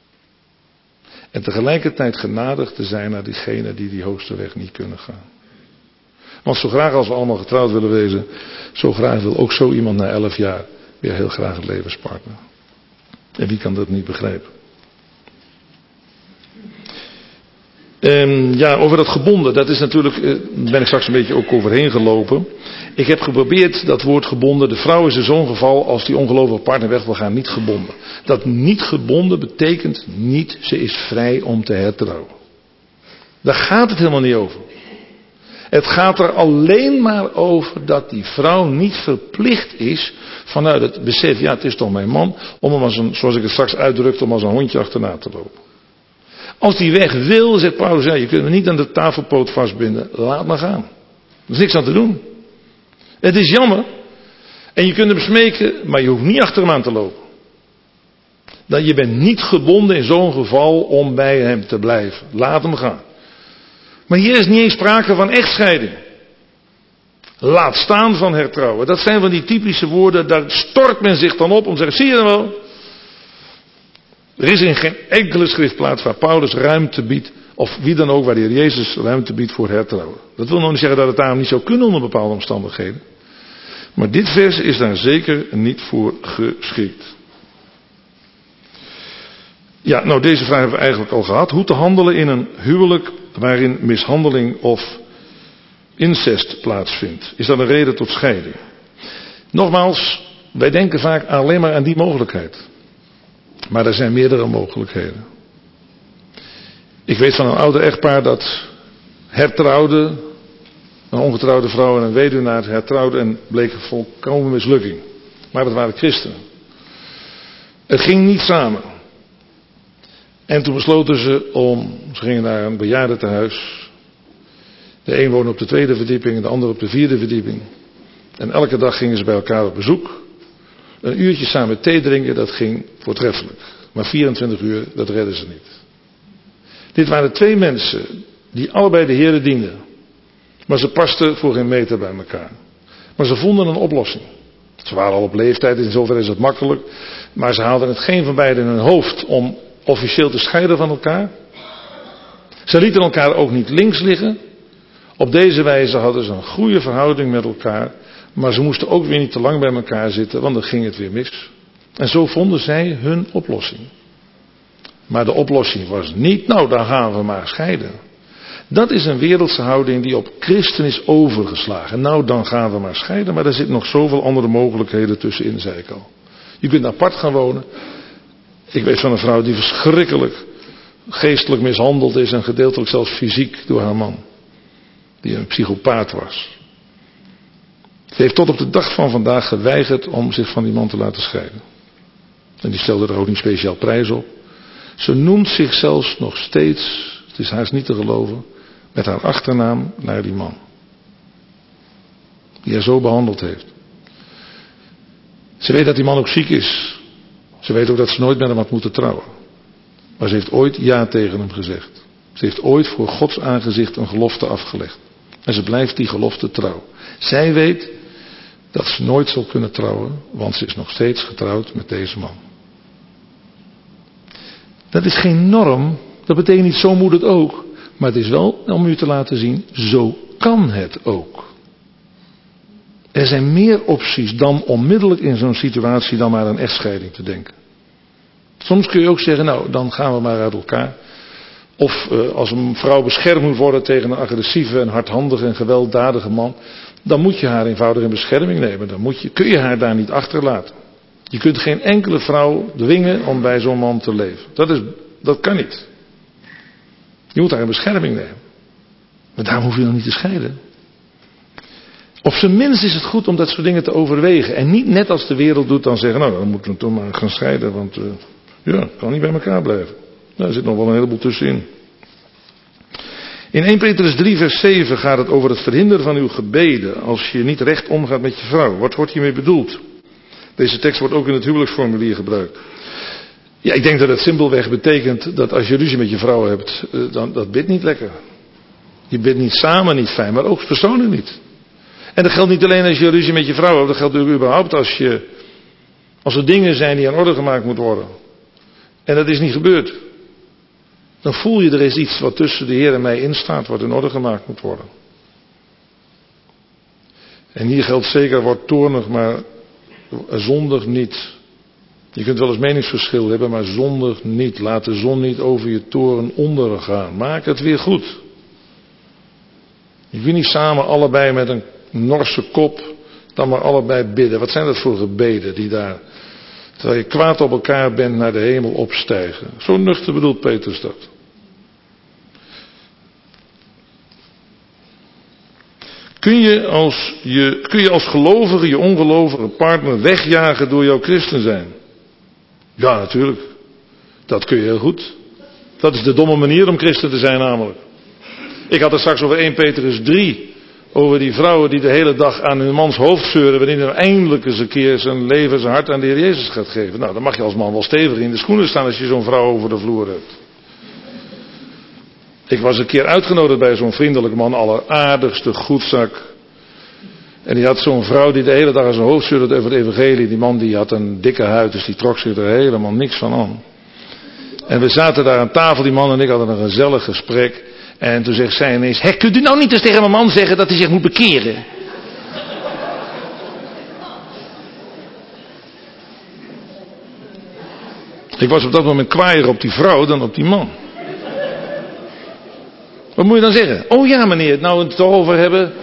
Speaker 1: En tegelijkertijd genadig te zijn naar diegenen die hoogste weg niet kunnen gaan. Want zo graag als we allemaal getrouwd willen wezen, zo graag wil ook zo iemand na 11 jaar weer heel graag het levenspartner. En wie kan dat niet begrijpen? Ja, over dat gebonden, dat is natuurlijk, daar ben ik straks een beetje ook overheen gelopen. Ik heb geprobeerd dat woord gebonden, de vrouw is in zo'n geval, als die ongelovige partner weg wil gaan, niet gebonden. Dat niet gebonden betekent niet, ze is vrij om te hertrouwen. Daar gaat het helemaal niet over. Het gaat er alleen maar over dat die vrouw niet verplicht is vanuit het besef, ja het is toch mijn man, om hem als een, zoals ik het straks uitdrukte, om als een hondje achterna te lopen. Als die weg wil, zegt Paulus, ja, je kunt me niet aan de tafelpoot vastbinden, laat maar gaan. Er is niks aan te doen. Het is jammer. En je kunt hem smeken, maar je hoeft niet achter hem aan te lopen. Dat je bent niet gebonden in zo'n geval om bij hem te blijven. Laat hem gaan. Maar hier is niet eens sprake van echtscheiding. Laat staan van hertrouwen. Dat zijn van die typische woorden, daar stort men zich dan op om te zeggen, zie je dan wel? Er is in geen enkele schriftplaats waar Paulus ruimte biedt, of wie dan ook, waar de Heer Jezus ruimte biedt voor hertrouwen. Dat wil nog niet zeggen dat het daarom niet zou kunnen onder bepaalde omstandigheden. Maar dit vers is daar zeker niet voor geschikt. Ja, nou deze vraag hebben we eigenlijk al gehad. Hoe te handelen in een huwelijk waarin mishandeling of incest plaatsvindt. Is dat een reden tot scheiding? Nogmaals, wij denken vaak alleen maar aan die mogelijkheid. Maar er zijn meerdere mogelijkheden. Ik weet van een ouder echtpaar dat hertrouwde, een ongetrouwde vrouw en een weduwnaar hertrouwde en bleek een volkomen mislukking. Maar dat waren christenen. Het ging niet samen. En toen besloten ze gingen naar een bejaardentehuis. De een woonde op de 2e verdieping en de ander op de 4e verdieping. En elke dag gingen ze bij elkaar op bezoek. Een uurtje samen thee drinken, dat ging voortreffelijk. Maar 24 uur, dat redden ze niet. Dit waren 2 mensen die allebei de Heere dienden. Maar ze pasten voor geen meter bij elkaar. Maar ze vonden een oplossing. Ze waren al op leeftijd, in zoverre is het makkelijk. Maar ze haalden het geen van beiden in hun hoofd om officieel te scheiden van elkaar. Ze lieten elkaar ook niet links liggen. Op deze wijze hadden ze een goede verhouding met elkaar. Maar ze moesten ook weer niet te lang bij elkaar zitten, want dan ging het weer mis. En zo vonden zij hun oplossing. Maar de oplossing was niet, nou dan gaan we maar scheiden. Dat is een wereldse houding die op christen is overgeslagen. Nou dan gaan we maar scheiden, maar er zitten nog zoveel andere mogelijkheden tussenin, zei ik al. Je kunt apart gaan wonen. Ik weet van een vrouw die verschrikkelijk geestelijk mishandeld is en gedeeltelijk zelfs fysiek door haar man. Die een psychopaat was. Ze heeft tot op de dag van vandaag geweigerd om zich van die man te laten scheiden. En die stelde er ook niet speciaal prijs op. Ze noemt zich zelfs nog steeds, het is haast niet te geloven, met haar achternaam naar die man. Die haar zo behandeld heeft. Ze weet dat die man ook ziek is. Ze weet ook dat ze nooit met hem had moeten trouwen. Maar ze heeft ooit ja tegen hem gezegd. Ze heeft ooit voor Gods aangezicht een gelofte afgelegd. En ze blijft die gelofte trouw. Zij weet dat ze nooit zal kunnen trouwen, want ze is nog steeds getrouwd met deze man. Dat is geen norm, dat betekent niet zo moet het ook. Maar het is wel om u te laten zien, zo kan het ook. Er zijn meer opties dan onmiddellijk in zo'n situatie dan maar aan echtscheiding te denken. Soms kun je ook zeggen, nou dan gaan we maar uit elkaar. Of als een vrouw beschermd moet worden tegen een agressieve en hardhandige en gewelddadige man. Dan moet je haar eenvoudig in bescherming nemen. Dan kun je haar daar niet achterlaten. Je kunt geen enkele vrouw dwingen om bij zo'n man te leven. Dat kan niet. Je moet haar in bescherming nemen. Maar daarom hoef je dan niet te scheiden. Op zijn minst is het goed om dat soort dingen te overwegen. En niet net als de wereld doet dan zeggen, nou dan moeten we toch maar gaan scheiden. Want kan niet bij elkaar blijven. Daar zit nog wel een heleboel tussenin. In 1 Petrus 3 vers 7 gaat het over het verhinderen van uw gebeden als je niet recht omgaat met je vrouw. Wat wordt hiermee bedoeld? Deze tekst wordt ook in het huwelijksformulier gebruikt. Ja, ik denk dat het simpelweg betekent dat als je ruzie met je vrouw hebt, dan dat bidt niet lekker. Je bidt niet samen niet fijn, maar ook persoonlijk niet. En dat geldt niet alleen als je ruzie met je vrouw hebt, dat geldt überhaupt als er dingen zijn die aan orde gemaakt moeten worden. En dat is niet gebeurd. Dan voel je er is iets wat tussen de Heer en mij instaat, wat in orde gemaakt moet worden. En hier geldt zeker, word toornig, maar zondig niet. Je kunt wel eens meningsverschil hebben, maar zondig niet. Laat de zon niet over je toren ondergaan. Maak het weer goed. Je kunt niet samen allebei met een norse kop dan maar allebei bidden. Wat zijn dat voor gebeden die daar, terwijl je kwaad op elkaar bent, naar de hemel opstijgen. Zo nuchter bedoelt Petrus dat. Kun je als gelovige je ongelovige partner wegjagen door jouw christen zijn? Ja, natuurlijk. Dat kun je heel goed. Dat is de domme manier om christen te zijn namelijk. Ik had het straks over 1 Petrus 3. Over die vrouwen die de hele dag aan hun mans hoofd zeuren, wanneer hij nou eindelijk eens een keer zijn leven, zijn hart aan de Heer Jezus gaat geven. Nou, dan mag je als man wel stevig in de schoenen staan als je zo'n vrouw over de vloer hebt. Ik was een keer uitgenodigd bij zo'n vriendelijk man, alleraardigste goedzak. En die had zo'n vrouw die de hele dag aan zijn hoofd zeurde over het evangelie. Die man die had een dikke huid, dus die trok zich er helemaal niks van aan. En we zaten daar aan tafel, die man en ik hadden een gezellig gesprek. En toen zegt zij ineens, kunt u nou niet eens tegen mijn man zeggen dat hij zich moet bekeren? Ik was op dat moment kwaaier op die vrouw dan op die man. Wat moet je dan zeggen? Oh ja meneer, het nou het toch over hebben.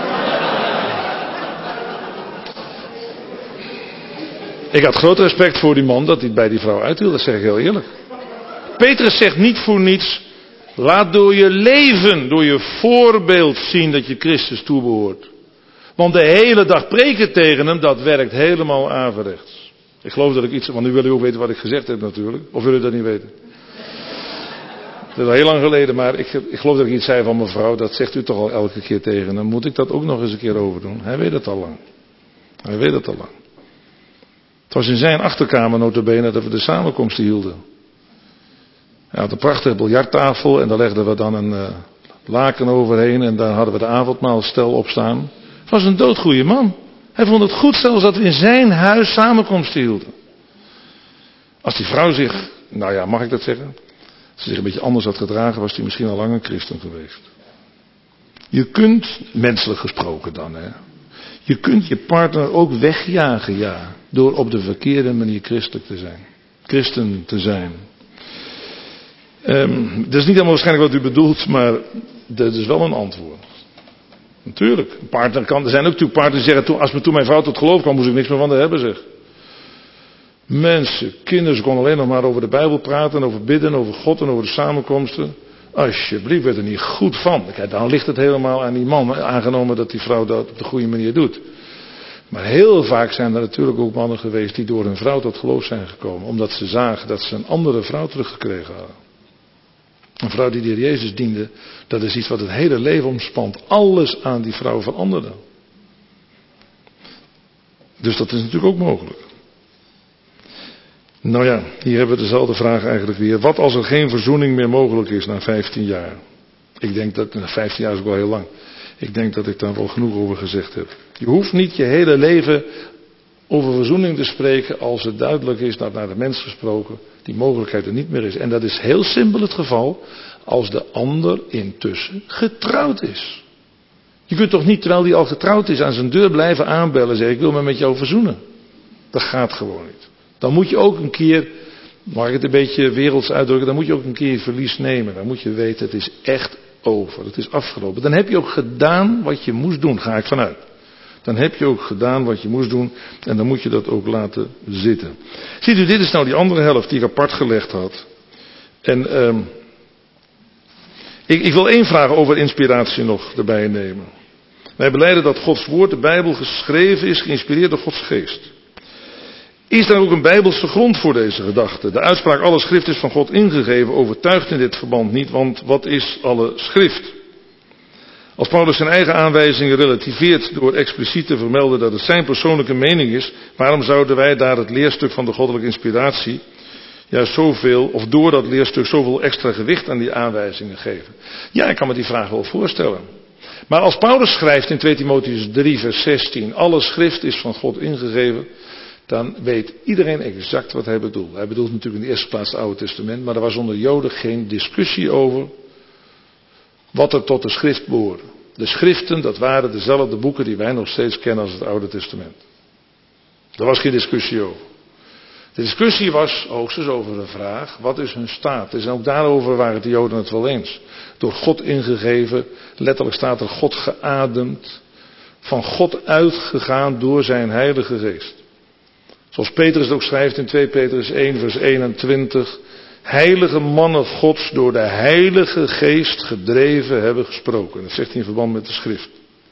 Speaker 1: Ik had groot respect voor die man dat hij bij die vrouw uithield, dat zeg ik heel eerlijk. Petrus zegt niet voor niets, laat door je leven, door je voorbeeld zien dat je Christus toebehoort. Want de hele dag preken tegen hem, dat werkt helemaal averechts. Ik geloof dat ik iets, want nu wil u ook weten wat ik gezegd heb natuurlijk. Of wil u dat niet weten? Dat is al heel lang geleden, maar ik geloof dat ik iets zei van mevrouw, dat zegt u toch al elke keer tegen hem. Moet ik dat ook nog eens een keer overdoen? Hij weet het al lang. Hij weet het al lang. Het was in zijn achterkamer nota bene dat we de samenkomsten hielden. Hij had een prachtige biljarttafel en daar legden we dan een laken overheen en daar hadden we de avondmaalstel op staan. Het was een doodgoeie man. Hij vond het goed zelfs dat we in zijn huis samenkomsten hielden. Als die vrouw zich, nou ja, mag ik dat zeggen? Als ze zich een beetje anders had gedragen, was hij misschien al lang een christen geweest. Je kunt, menselijk gesproken dan, je kunt je partner ook wegjagen, ja, door op de verkeerde manier christelijk te zijn. Christen te zijn. Dat is niet helemaal waarschijnlijk wat u bedoelt, maar dat is wel een antwoord. Natuurlijk, een partner kan, er zijn ook natuurlijk partners die zeggen, toen mijn vrouw tot geloof kwam, moest ik niks meer van haar hebben, zeg. Mensen, kinderen, ze konden alleen nog maar over de Bijbel praten, en over bidden, over God en over de samenkomsten. Alsjeblieft, werd er niet goed van. Kijk, dan ligt het helemaal aan die man, aangenomen dat die vrouw dat op de goede manier doet. Maar heel vaak zijn er natuurlijk ook mannen geweest die door hun vrouw tot geloof zijn gekomen, omdat ze zagen dat ze een andere vrouw teruggekregen hadden. Een vrouw die de Heer Jezus diende, dat is iets wat het hele leven omspant. Alles aan die vrouw veranderde. Dus dat is natuurlijk ook mogelijk. Nou ja, hier hebben we dezelfde vraag eigenlijk weer. Wat als er geen verzoening meer mogelijk is na 15 jaar? Ik denk dat, 15 jaar is ook wel heel lang. Ik denk dat ik daar wel genoeg over gezegd heb. Je hoeft niet je hele leven over verzoening te spreken als het duidelijk is dat naar de mens gesproken die mogelijkheid er niet meer is. En dat is heel simpel het geval als de ander intussen getrouwd is. Je kunt toch niet terwijl die al getrouwd is aan zijn deur blijven aanbellen en zeggen ik wil me met jou verzoenen. Dat gaat gewoon niet. Dan moet je ook een keer, mag ik het een beetje werelds uitdrukken, dan moet je ook een keer je verlies nemen. Dan moet je weten het is echt over, het is afgelopen. Dan heb je ook gedaan wat je moest doen, ga ik vanuit. Dan heb je ook gedaan wat je moest doen en dan moet je dat ook laten zitten. Ziet u, dit is nou die andere helft die ik apart gelegd had. En ik wil 1 vraag over inspiratie nog erbij nemen. Wij belijden dat Gods woord, de Bijbel, geschreven is, geïnspireerd door Gods geest. Is daar ook een bijbelse grond voor deze gedachte? De uitspraak alle schrift is van God ingegeven overtuigt in dit verband niet, want wat is alle schrift? Als Paulus zijn eigen aanwijzingen relativeert door expliciet te vermelden dat het zijn persoonlijke mening is, waarom zouden wij daar het leerstuk van de goddelijke inspiratie juist zoveel, of door dat leerstuk zoveel extra gewicht aan die aanwijzingen geven? Ja, ik kan me die vraag wel voorstellen. Maar als Paulus schrijft in 2 Timotheüs 3 vers 16, alle schrift is van God ingegeven, dan weet iedereen exact wat hij bedoelt. Hij bedoelt natuurlijk in de eerste plaats het Oude Testament, maar er was onder Joden geen discussie over wat er tot de schrift behoorde. De schriften, dat waren dezelfde boeken die wij nog steeds kennen als het Oude Testament. Daar was geen discussie over. De discussie was hoogstens over de vraag, wat is hun staat? En ook daarover waren de Joden het wel eens. Door God ingegeven, letterlijk staat er God geademd, van God uitgegaan door zijn heilige geest. Zoals Petrus het ook schrijft in 2 Petrus 1 vers 21. Heilige mannen Gods door de heilige geest gedreven hebben gesproken. Dat zegt hij in verband met de schrift.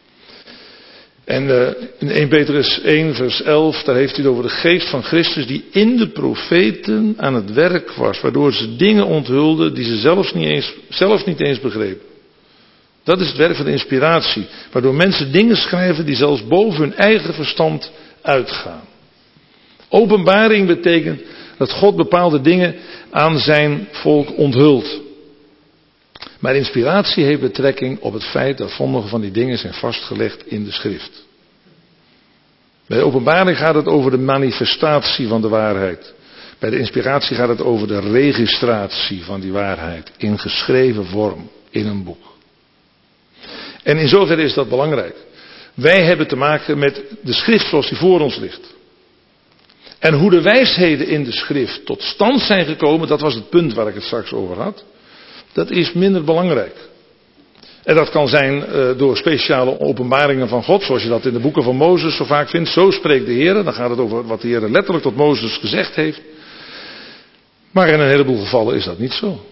Speaker 1: En in 1 Petrus 1 vers 11, daar heeft hij het over de geest van Christus die in de profeten aan het werk was. Waardoor ze dingen onthulden die ze zelf niet eens begrepen. Dat is het werk van de inspiratie. Waardoor mensen dingen schrijven die zelfs boven hun eigen verstand uitgaan. Openbaring betekent dat God bepaalde dingen aan zijn volk onthult. Maar inspiratie heeft betrekking op het feit dat sommige van die dingen zijn vastgelegd in de schrift. Bij de openbaring gaat het over de manifestatie van de waarheid. Bij de inspiratie gaat het over de registratie van die waarheid in geschreven vorm, in een boek. En in zoverre is dat belangrijk. Wij hebben te maken met de schrift zoals die voor ons ligt. En hoe de wijsheden in de schrift tot stand zijn gekomen, dat was het punt waar ik het straks over had. Dat is minder belangrijk. En dat kan zijn door speciale openbaringen van God, zoals je dat in de boeken van Mozes zo vaak vindt. Zo spreekt de Heer, dan gaat het over wat de Heer letterlijk tot Mozes gezegd heeft. Maar in een heleboel gevallen is dat niet zo.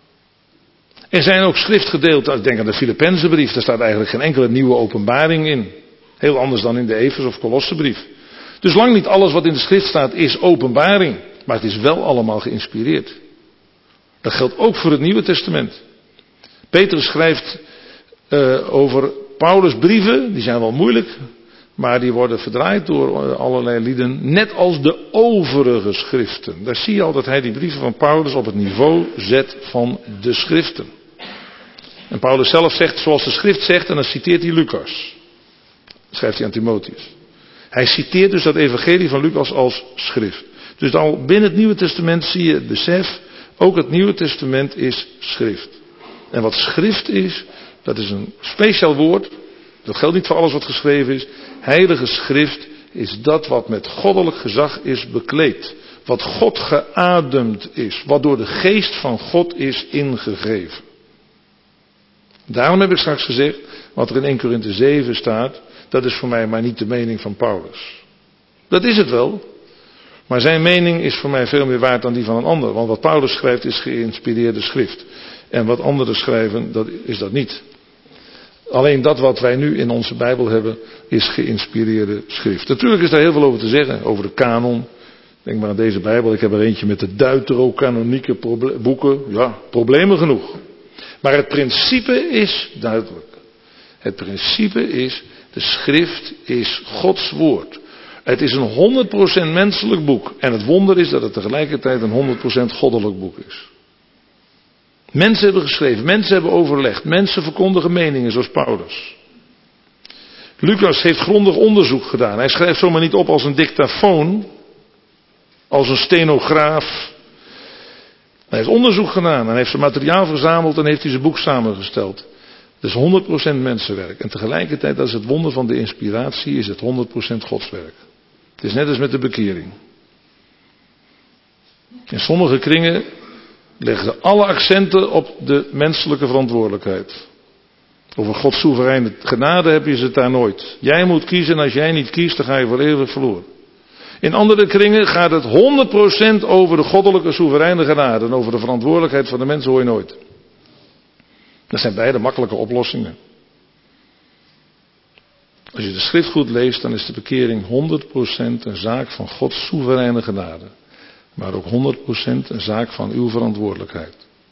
Speaker 1: Er zijn ook schriftgedeelten, ik denk aan de Filippenzenbrief, daar staat eigenlijk geen enkele nieuwe openbaring in. Heel anders dan in de Efes- of Kolossenbrief. Dus lang niet alles wat in de schrift staat is openbaring, maar het is wel allemaal geïnspireerd. Dat geldt ook voor het Nieuwe Testament. Petrus schrijft over Paulus' brieven, die zijn wel moeilijk, maar die worden verdraaid door allerlei lieden, net als de overige schriften. Daar zie je al dat hij die brieven van Paulus op het niveau zet van de schriften. En Paulus zelf zegt, zoals de schrift zegt, en dan citeert hij Lucas. Dat schrijft hij aan Timotheus. Hij citeert dus dat evangelie van Lucas als schrift. Dus al binnen het Nieuwe Testament zie je het besef, ook het Nieuwe Testament is schrift. En wat schrift is, dat is een speciaal woord. Dat geldt niet voor alles wat geschreven is. Heilige schrift is dat wat met goddelijk gezag is bekleed. Wat God geademd is. Wat door de geest van God is ingegeven. Daarom heb ik straks gezegd, wat er in 1 Korinthe 7 staat, dat is voor mij maar niet de mening van Paulus. Dat is het wel. Maar zijn mening is voor mij veel meer waard dan die van een ander. Want wat Paulus schrijft is geïnspireerde schrift. En wat anderen schrijven, dat is dat niet. Alleen dat wat wij nu in onze Bijbel hebben, is geïnspireerde schrift. Natuurlijk is daar heel veel over te zeggen, over de kanon. Denk maar aan deze Bijbel, ik heb er eentje met de deuterocanonieke boeken. Ja, problemen genoeg. Maar het principe is duidelijk. Het principe is, de schrift is Gods woord. Het is een 100% menselijk boek. En het wonder is dat het tegelijkertijd een 100% goddelijk boek is. Mensen hebben geschreven, mensen hebben overlegd, mensen verkondigen meningen zoals Paulus. Lucas heeft grondig onderzoek gedaan. Hij schrijft zomaar niet op als een dictafoon, als een stenograaf. Hij heeft onderzoek gedaan en heeft zijn materiaal verzameld en heeft hij zijn boek samengesteld. Het is 100% mensenwerk. En tegelijkertijd, dat is het wonder van de inspiratie, is het 100% Gods werk. Het is net als met de bekering. In sommige kringen leggen alle accenten op de menselijke verantwoordelijkheid. Over Gods soevereine genade heb je ze daar nooit. Jij moet kiezen en als jij niet kiest, dan ga je voor eeuwig verloren. In andere kringen gaat het 100% over de goddelijke soevereine genade. En over de verantwoordelijkheid van de mensen hoor je nooit. Dat zijn beide makkelijke oplossingen. Als je de schrift goed leest, dan is de bekering 100% een zaak van Gods soevereine genade. Maar ook 100% een zaak van uw verantwoordelijkheid.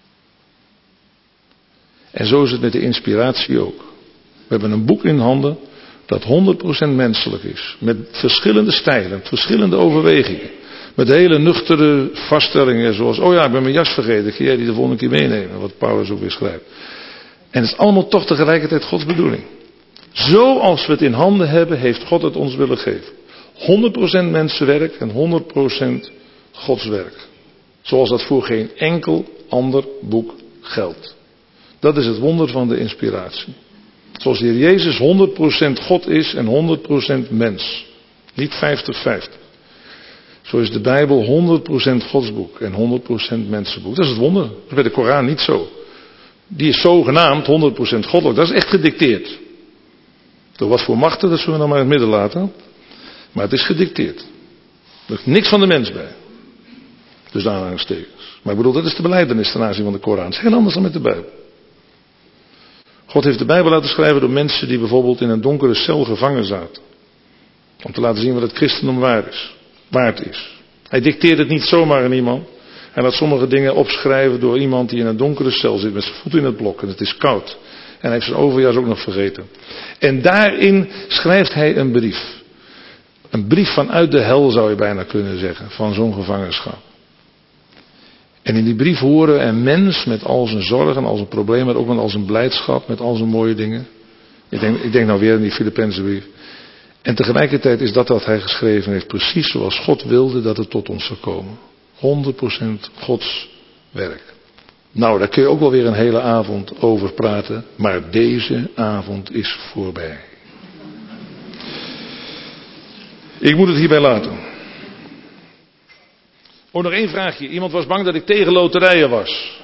Speaker 1: En zo is het met de inspiratie ook. We hebben een boek in handen dat 100% menselijk is. Met verschillende stijlen, verschillende overwegingen. Met hele nuchtere vaststellingen zoals, oh ja, ik ben mijn jas vergeten, ga jij die de volgende keer meenemen, wat Paulus ook weer schrijft. En het is allemaal toch tegelijkertijd Gods bedoeling. Zoals we het in handen hebben, heeft God het ons willen geven. 100% mensenwerk en 100% Gods werk. Zoals dat voor geen enkel ander boek geldt. Dat is het wonder van de inspiratie. Zoals de Heer Jezus 100% God is en 100% mens. Niet 50-50. Zo is de Bijbel 100% Gods boek en 100% mensenboek. Dat is het wonder. Dat is bij de Koran niet zo. Die is zogenaamd 100% goddelijk. Dat is echt gedicteerd. Door wat voor machten, dat zullen we dan maar in het midden laten. Maar het is gedicteerd. Er is niks van de mens bij. Dus de aanhalingstekens. Maar ik bedoel, dat is de belijdenis ten aanzien van de Koran. Het is heel anders dan met de Bijbel. God heeft de Bijbel laten schrijven door mensen die bijvoorbeeld in een donkere cel gevangen zaten. Om te laten zien wat het christendom waard is. Hij dicteert het niet zomaar aan iemand. Hij laat sommige dingen opschrijven door iemand die in een donkere cel zit met zijn voet in het blok en het is koud. En hij heeft zijn overjas ook nog vergeten. En daarin schrijft hij een brief. Een brief vanuit de hel zou je bijna kunnen zeggen. Van zo'n gevangenschap. En in die brief horen we een mens met al zijn zorgen, al zijn problemen, maar ook met al zijn blijdschap, met al zijn mooie dingen. Ik denk nou weer aan die Filippense brief. En tegelijkertijd is dat wat hij geschreven heeft precies zoals God wilde dat het tot ons zou komen. 100% Gods werk. Nou, daar kun je ook wel weer een hele avond over praten, maar deze avond is voorbij. Ik moet het hierbij laten. Oh, nog één vraagje. Iemand was bang dat ik tegen loterijen was.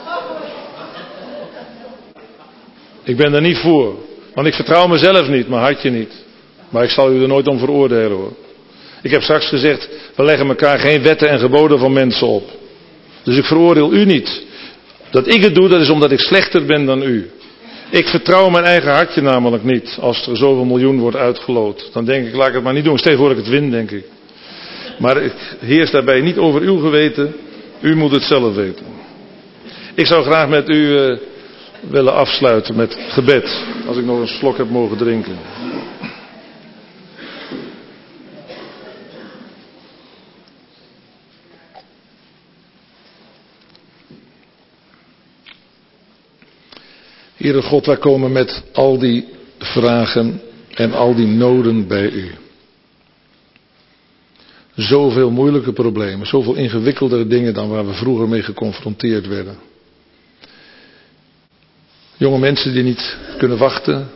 Speaker 1: Ik ben daar niet voor. Want ik vertrouw mezelf niet, mijn hartje niet. Maar ik zal u er nooit om veroordelen hoor. Ik heb straks gezegd, we leggen elkaar geen wetten en geboden van mensen op. Dus ik veroordeel u niet. Dat ik het doe, dat is omdat ik slechter ben dan u. Ik vertrouw mijn eigen hartje namelijk niet. Als er zoveel miljoen wordt uitgeloot. Dan denk ik, laat ik het maar niet doen. Stel voor dat ik het win, denk ik. Maar ik heers daarbij niet over uw geweten. U moet het zelf weten. Ik zou graag met u willen afsluiten met gebed. Als ik nog een slok heb mogen drinken. Heere God, wij komen met al die vragen en al die noden bij u. Zoveel moeilijke problemen, zoveel ingewikkeldere dingen dan waar we vroeger mee geconfronteerd werden. Jonge mensen die niet kunnen wachten.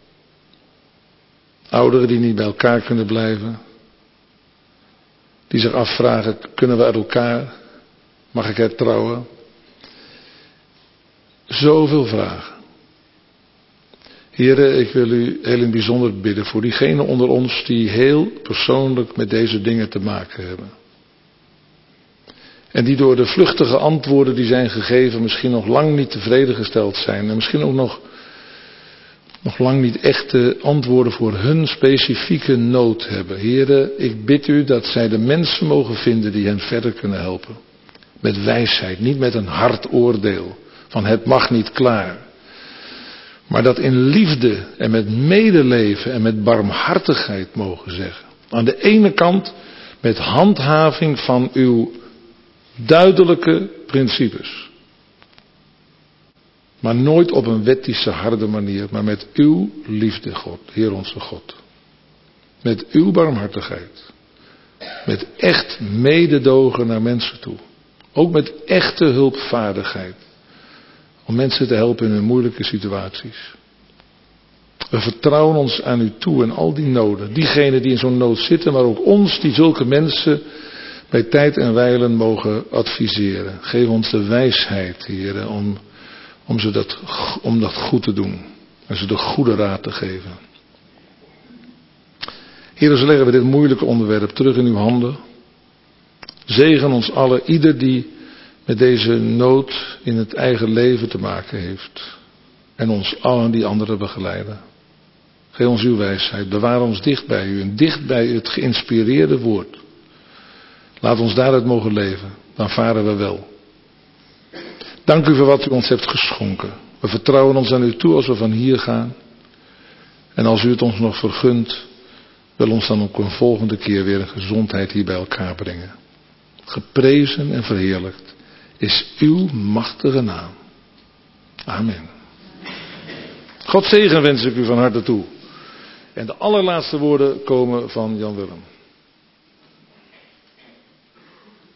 Speaker 1: Ouderen die niet bij elkaar kunnen blijven. Die zich afvragen, kunnen we uit elkaar? Mag ik hertrouwen? Zoveel vragen. Heren, ik wil u heel in het bijzonder bidden voor diegenen onder ons die heel persoonlijk met deze dingen te maken hebben. En die door de vluchtige antwoorden die zijn gegeven misschien nog lang niet tevreden gesteld zijn. En misschien ook nog lang niet echte antwoorden voor hun specifieke nood hebben. Heren, ik bid u dat zij de mensen mogen vinden die hen verder kunnen helpen. Met wijsheid, niet met een hard oordeel. Van het mag niet klaar. Maar dat in liefde en met medeleven en met barmhartigheid mogen zeggen. Aan de ene kant met handhaving van uw duidelijke principes. Maar nooit op een wettische harde manier, maar met uw liefde, God, Heer onze God. Met uw barmhartigheid. Met echt mededogen naar mensen toe. Ook met echte hulpvaardigheid. Om mensen te helpen in hun moeilijke situaties. We vertrouwen ons aan u toe en al die noden. Diegenen die in zo'n nood zitten, maar ook ons die zulke mensen bij tijd en wijlen mogen adviseren. Geef ons de wijsheid, Heer, om dat goed te doen. En ze de goede raad te geven. Heer, zo leggen we dit moeilijke onderwerp terug in uw handen. Zegen ons allen, ieder die met deze nood in het eigen leven te maken heeft. En ons allen die anderen begeleiden. Geef ons uw wijsheid. Bewaar ons dicht bij u. En dicht bij het geïnspireerde woord. Laat ons daaruit mogen leven. Dan varen we wel. Dank u voor wat u ons hebt geschonken. We vertrouwen ons aan u toe als we van hier gaan. En als u het ons nog vergunt, wil ons dan ook een volgende keer weer een gezondheid hier bij elkaar brengen. Geprezen en verheerlijkt is uw machtige naam. Amen. God zegen wens ik u van harte toe. En de allerlaatste woorden komen van Jan Willem.